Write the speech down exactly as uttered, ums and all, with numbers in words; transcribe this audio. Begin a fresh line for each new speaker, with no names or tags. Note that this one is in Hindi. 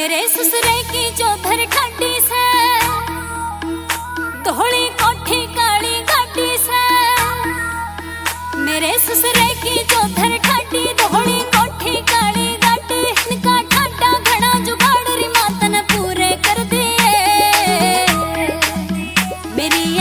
मेरे ससुरे की चौधर ठाडी से, धोली कोठी काली गाड़ी से। मेरे ससुरे की चौधर ठाडी, धोली कोठी काली गाड़ी। इनका ठाडा घना जुगाड़ री मातन पूरे कर दिए। मेरी